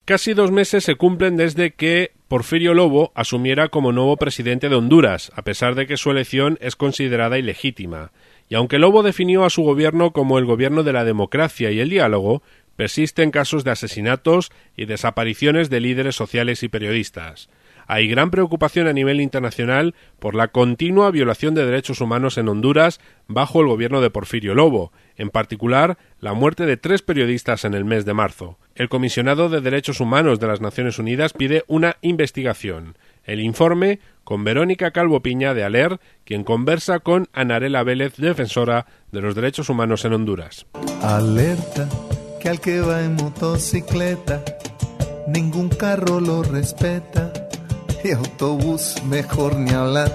Casi 2 meses se cumplen desde que Porfirio Lobo asumiera como nuevo presidente de Honduras, a pesar de que su elección es considerada ilegítima. Y aunque Lobo definió a su gobierno como el gobierno de la democracia y el diálogo, persisten casos de asesinatos y desapariciones de líderes sociales y periodistas. Hay gran preocupación a nivel internacional por la continua violación de derechos humanos en Honduras bajo el gobierno de Porfirio Lobo, en particular la muerte de 3 periodistas en el mes de marzo. El comisionado de Derechos Humanos de las Naciones Unidas pide una investigación. El informe con Verónica Calvo Piña de ALER, quien conversa con Anarela Vélez, defensora de los derechos humanos en Honduras. Alerta, que al que va en motocicleta, ningún carro lo respeta. Y autobús mejor ni hablar.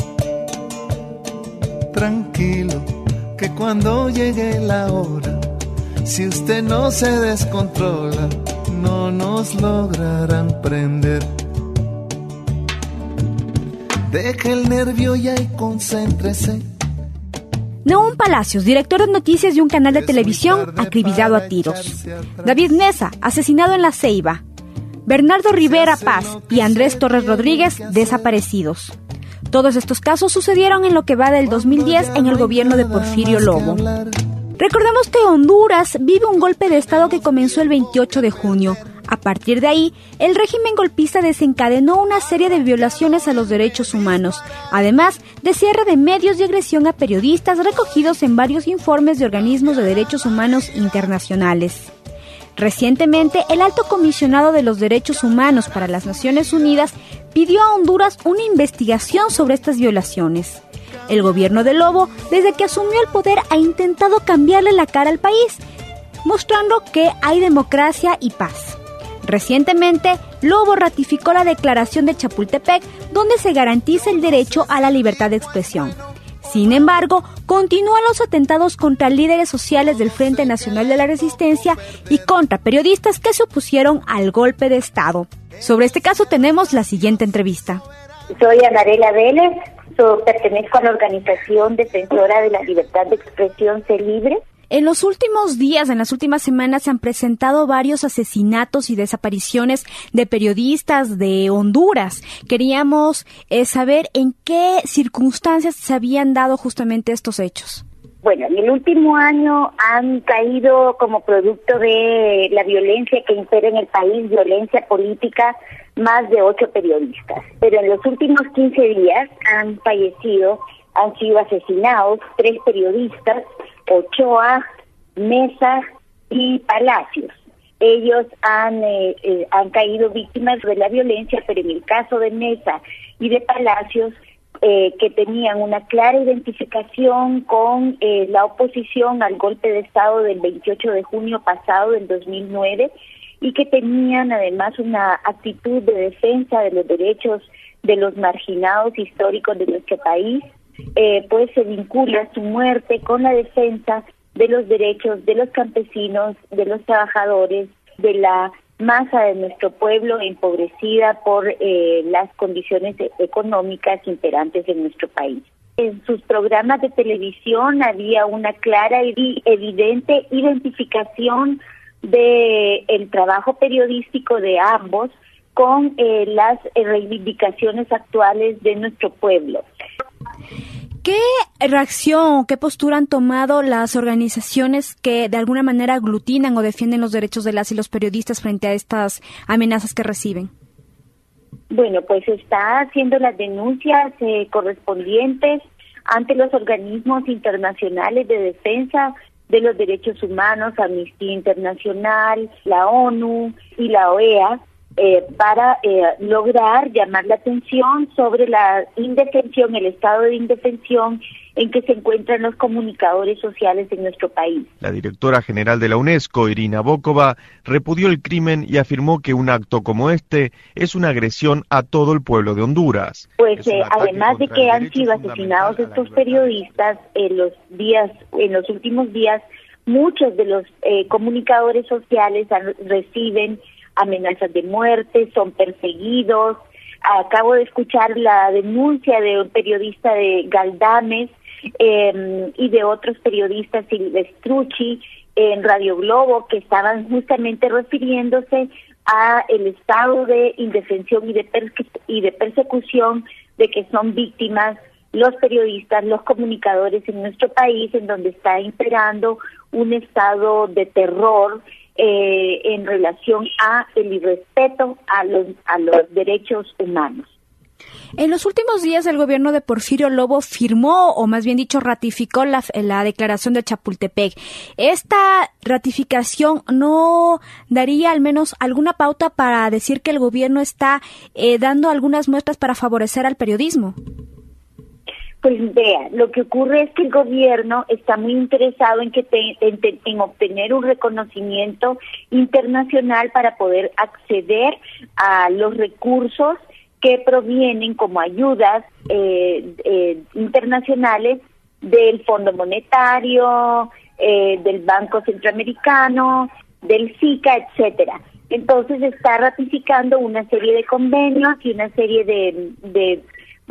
Tranquilo, que cuando llegue la hora, si usted no se descontrola, no nos lograrán prender. Deje el nervio ya y concéntrese. Nahum Palacios, director de noticias de un canal de televisión, acribillado a tiros. David Mesa, asesinado en La Ceiba. Bernardo Rivera Paz y Andrés Torres Rodríguez, desaparecidos. Todos estos casos sucedieron en lo que va del 2010 en el gobierno de Porfirio Lobo. Recordemos que Honduras vive un golpe de Estado que comenzó el 28 de junio. A partir de ahí, el régimen golpista desencadenó una serie de violaciones a los derechos humanos, además de cierre de medios y agresión a periodistas recogidos en varios informes de organismos de derechos humanos internacionales. Recientemente, el Alto Comisionado de los Derechos Humanos para las Naciones Unidas pidió a Honduras una investigación sobre estas violaciones. El gobierno de Lobo, desde que asumió el poder, ha intentado cambiarle la cara al país, mostrando que hay democracia y paz. Recientemente, Lobo ratificó la Declaración de Chapultepec, donde se garantiza el derecho a la libertad de expresión. Sin embargo, continúan los atentados contra líderes sociales del Frente Nacional de la Resistencia y contra periodistas que se opusieron al golpe de Estado. Sobre este caso tenemos la siguiente entrevista. Soy Anarela Vélez, pertenezco a la organización defensora de la libertad de expresión Ser Libre. En los últimos días, en las últimas semanas, se han presentado varios asesinatos y desapariciones de periodistas de Honduras. Queríamos saber en qué circunstancias se habían dado justamente estos hechos. Bueno, en el último año han caído como producto de la violencia que impera en el país, violencia política, más de 8 periodistas. Pero en los últimos 15 días han sido asesinados 3 periodistas, Ochoa, Mesa y Palacios. Ellos han caído víctimas de la violencia, pero en el caso de Mesa y de Palacios, que tenían una clara identificación con la oposición al golpe de Estado del 28 de junio pasado del 2009 y que tenían además una actitud de defensa de los derechos de los marginados históricos de nuestro país, pues se vincula su muerte con la defensa de los derechos de los campesinos, de los trabajadores, de la masa de nuestro pueblo empobrecida por las condiciones económicas imperantes en nuestro país. En sus programas de televisión había una clara y evidente identificación de el trabajo periodístico de ambos con las reivindicaciones actuales de nuestro pueblo. ¿Qué reacción, qué postura han tomado las organizaciones que de alguna manera aglutinan o defienden los derechos de las y los periodistas frente a estas amenazas que reciben? Bueno, pues está haciendo las denuncias correspondientes ante los organismos internacionales de defensa de los derechos humanos, Amnistía Internacional, la ONU y la OEA, para lograr llamar la atención sobre la indefensión, el estado de indefensión en que se encuentran los comunicadores sociales en nuestro país. La directora general de la UNESCO, Irina Bokova, repudió el crimen y afirmó que un acto como este es una agresión a todo el pueblo de Honduras. Pues además de que han sido asesinados estos periodistas en los últimos días, muchos de los comunicadores sociales reciben amenazas de muerte, son perseguidos. Acabo de escuchar la denuncia de un periodista de Galdames y de otros periodistas, Silvestrucci, en Radio Globo, que estaban justamente refiriéndose a el estado de indefensión y de persecución de que son víctimas los periodistas, los comunicadores en nuestro país, en donde está imperando un estado de terror en relación a el irrespeto a los derechos humanos. En los últimos días el gobierno de Porfirio Lobo firmó, o más bien dicho, ratificó la declaración de Chapultepec. ¿Esta ratificación no daría al menos alguna pauta para decir que el gobierno está dando algunas muestras para favorecer al periodismo? Pues vea, lo que ocurre es que el gobierno está muy interesado en obtener un reconocimiento internacional para poder acceder a los recursos que provienen como ayudas internacionales del Fondo Monetario, del Banco Centroamericano, del SICA, etcétera. Entonces está ratificando una serie de convenios y una serie de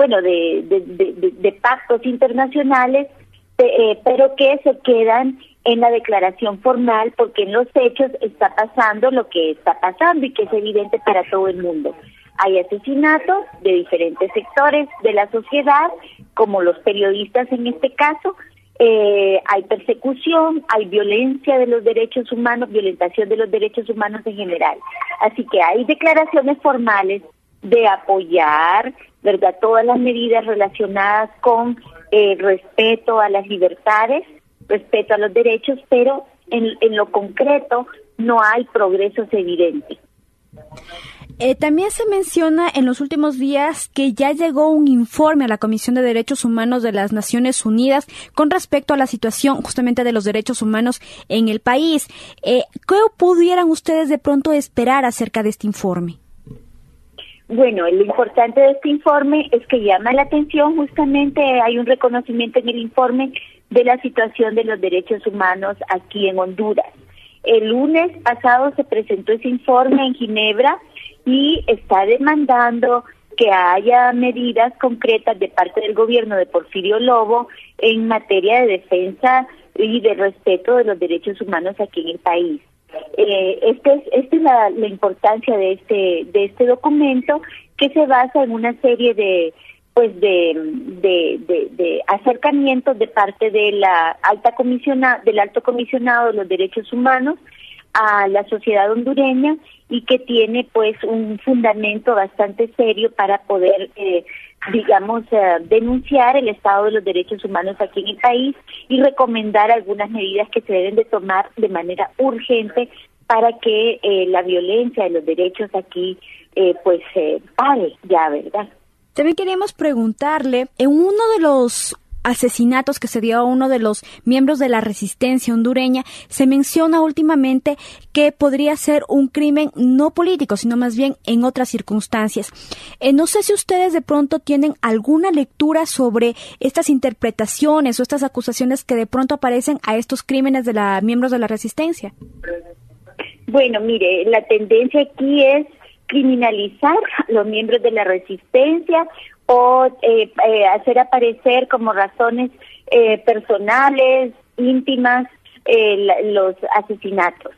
pactos internacionales, pero que se quedan en la declaración formal, porque en los hechos está pasando lo que está pasando y que es evidente para todo el mundo. Hay asesinatos de diferentes sectores de la sociedad, como los periodistas en este caso, hay persecución, hay violencia de los derechos humanos, violentación de los derechos humanos en general. Así que hay declaraciones formales de apoyar, ¿verdad?, todas las medidas relacionadas con respeto a las libertades, respeto a los derechos, pero en lo concreto no hay progresos evidentes. También se menciona en los últimos días que ya llegó un informe a la Comisión de Derechos Humanos de las Naciones Unidas con respecto a la situación justamente de los derechos humanos en el país. ¿Qué pudieran ustedes de pronto esperar acerca de este informe? Bueno, lo importante de este informe es que llama la atención, justamente hay un reconocimiento en el informe de la situación de los derechos humanos aquí en Honduras. El lunes pasado se presentó ese informe en Ginebra y está demandando que haya medidas concretas de parte del gobierno de Porfirio Lobo en materia de defensa y de respeto de los derechos humanos aquí en el país. Esta es la importancia de este documento, que se basa en una serie de acercamientos de parte de del Alto Comisionado de los Derechos Humanos a la sociedad hondureña, y que tiene pues un fundamento bastante serio para poder denunciar el estado de los derechos humanos aquí en el país y recomendar algunas medidas que se deben de tomar de manera urgente para que la violencia de los derechos aquí pare ya, ¿verdad? También queríamos preguntarle, en uno de los asesinatos que se dio a uno de los miembros de la resistencia hondureña, se menciona últimamente que podría ser un crimen no político, sino más bien en otras circunstancias. No sé si ustedes de pronto tienen alguna lectura sobre estas interpretaciones o estas acusaciones que de pronto aparecen a estos crímenes de miembros de la resistencia. Bueno, mire, la tendencia aquí es criminalizar a los miembros de la resistencia o hacer aparecer como razones personales, íntimas, los asesinatos.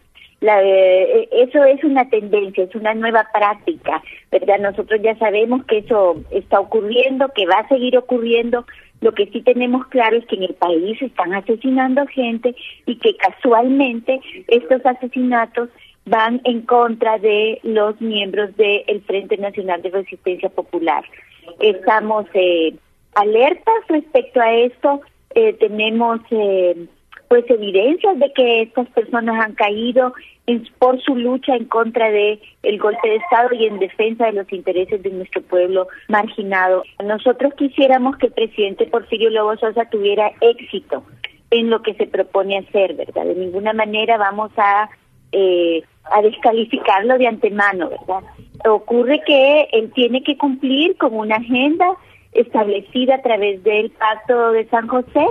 Eso es una tendencia, es una nueva práctica, ¿verdad? Nosotros ya sabemos que eso está ocurriendo, que va a seguir ocurriendo. Lo que sí tenemos claro es que en el país están asesinando gente y que casualmente estos asesinatos van en contra de los miembros del Frente Nacional de Resistencia Popular. Estamos alertas respecto a esto, tenemos evidencias de que estas personas han caído por su lucha en contra de el golpe de Estado y en defensa de los intereses de nuestro pueblo marginado. Nosotros quisiéramos que el presidente Porfirio Lobo Sosa tuviera éxito en lo que se propone hacer, ¿verdad? De ninguna manera vamos a descalificarlo de antemano, ¿verdad? Ocurre que él tiene que cumplir con una agenda establecida a través del Pacto de San José,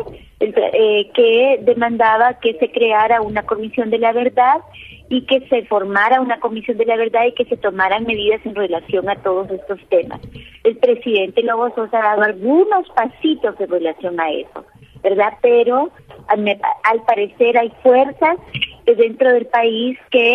que demandaba que se creara una comisión de la verdad y que se formara una comisión de la verdad y que se tomaran medidas en relación a todos estos temas. El presidente Lobo Sosa ha dado algunos pasitos en relación a eso, ¿verdad? Pero al parecer hay fuerzas dentro del país que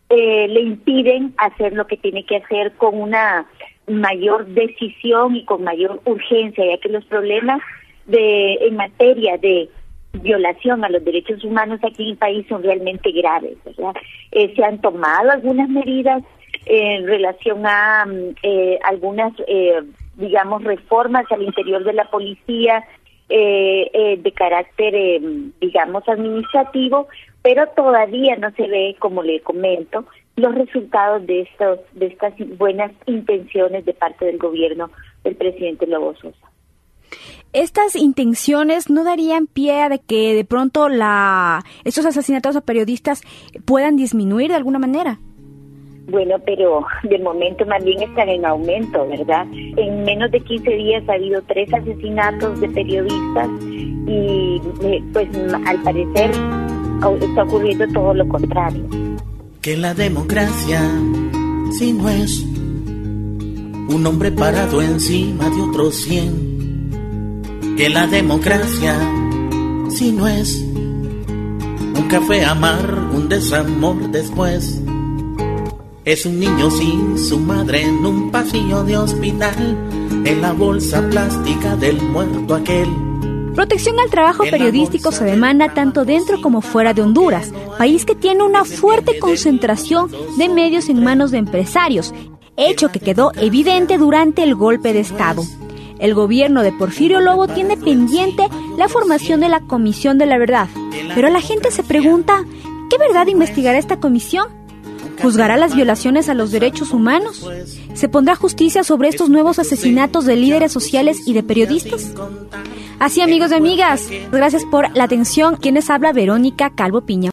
le impiden hacer lo que tiene que hacer con una mayor decisión y con mayor urgencia, ya que los problemas en materia de violación a los derechos humanos aquí en el país son realmente graves, ¿verdad? Se han tomado algunas medidas en relación a algunas, digamos, reformas al interior de la policía de carácter, digamos, administrativo, pero todavía no se ve, como le comento, los resultados de estas buenas intenciones de parte del gobierno del presidente Lobo Sosa. ¿Estas intenciones no darían pie a de que de pronto estos asesinatos a periodistas puedan disminuir de alguna manera? Bueno, pero de momento más bien están en aumento, ¿verdad? En menos de 15 días ha habido 3 asesinatos de periodistas y pues al parecer está ocurriendo todo lo contrario. Que la democracia, si no es un hombre parado encima de otros 100, que la democracia, si no es un café amargo, un desamor después, es un niño sin su madre en un pasillo de hospital, en la bolsa plástica del muerto aquel. Protección al trabajo periodístico se demanda tanto dentro como fuera de Honduras, país que tiene una fuerte concentración de medios en manos de empresarios, hecho que quedó evidente durante el golpe de Estado. El gobierno de Porfirio Lobo tiene pendiente la formación de la Comisión de la Verdad, pero la gente se pregunta, ¿qué verdad investigará esta comisión? ¿Juzgará las violaciones a los derechos humanos? ¿Se pondrá justicia sobre estos nuevos asesinatos de líderes sociales y de periodistas? Así, amigos y amigas, gracias por la atención. Quienes habla, Verónica Calvo Piña.